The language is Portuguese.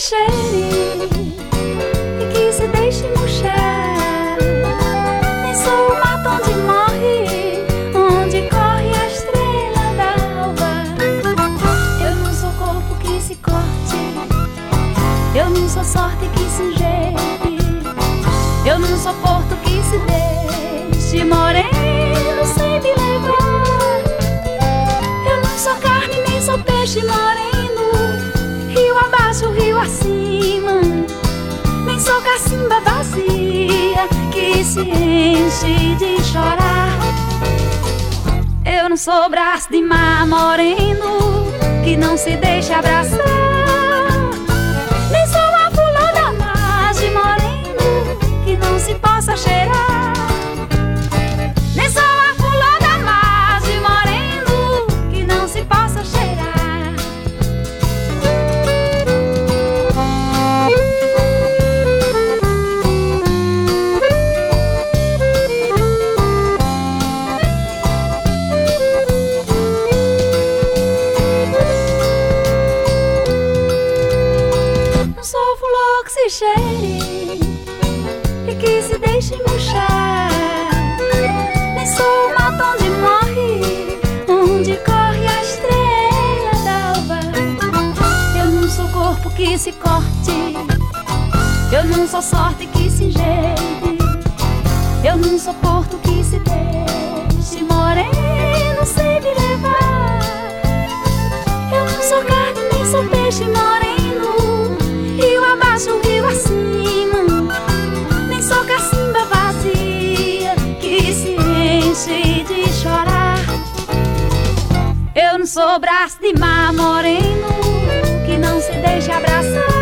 cheire e que se deixe murchar. Nem sou o mato onde morre, onde corre a estrela d'alva. Eu não sou corpo que se corte, eu não sou sorte que se enjeite, eu não sou porto que se deixe moreno sem me levar. Eu não sou carne nem sou peixe moreno, rio abaixo, rio acima, nem sou cacimba vazia que se enche de chorar. Eu não sou braço de mar moreno que não se deixa abraçar, nem sou a flor da margem moreno que não se possa cheirar, nem sou a flor da margem moreno que não se possa cheirar. Que se cheire e que se deixe murchar, nem sou o mato onde morre, onde corre a estrela d'alva. Eu não sou corpo que se corte, eu não sou sorte que se enjeite, eu não sou porto que se deixe moreno sem me levar. Eu não sou carne nem sou peixe moreno, rio abaixo, rio acima, nem sou cacimba vazia que se enche de chorar. Eu não sou braço de mar moreno que não se deixa abraçar,